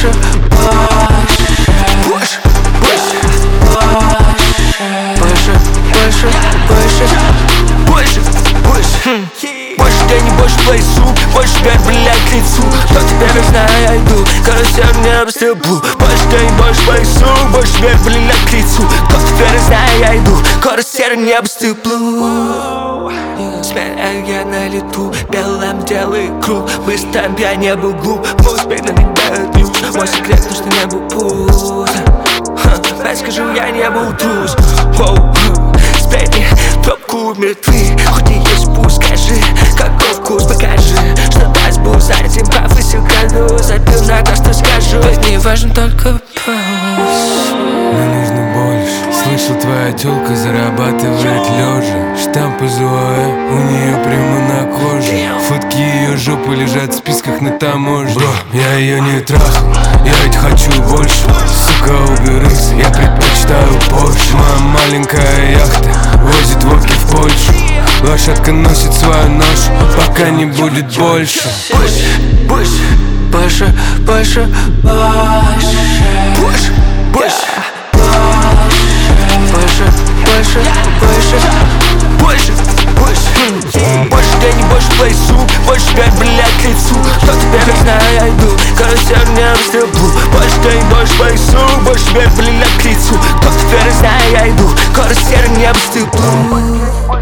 больше, больше, больше, больше, больше, больше, больше. Больше тени, больше плейсу, больше пять, блядь, к лицу. Кто теперь не знаю, я иду, карусель небо стеблю. Больше тени, больше плейсу, больше пять, блядь, к лицу. Кто теперь не знаю, я иду, карусель небо стеблю. Смею я на лету, белым делай круг. Быстро я не был глуп, мой успех набегает люкс. Мой секрет, то что не был пуст. Скажу, я не был трус. Сплетни, пробку мертвы. Хоть и есть пусть, скажи, каков вкус, покажи. Что даст буз, за этим прав и силкану. Забил на то, что скажу, ведь не важен только пульс. Мне нужно больше. Слышал, твоя тёлка зарабатывает лежа. Штамп из УАЭ, у нее прямо на коже. Фотки ее жопы лежат в списках на таможне. Бро, я ее не трахал, я ведь хочу больше. Сука, уберись, я предпочитаю Porsche. Моя маленькая яхта возит водки в Польшу. Лошадка носит свою ношу, пока не будет больше. Больше, больше, больше, больше, больше, больше, больше, больше, больше, больше, больше, больше тени, больше плейсу, больше пять, блядь, к лицу. Кто теперь не знаю, я иду, карусель небо стеблю. Больше тени, больше плейсу, больше пять, блядь, к лицу. Кто теперь не знаю, я иду, карусель небо стеблю.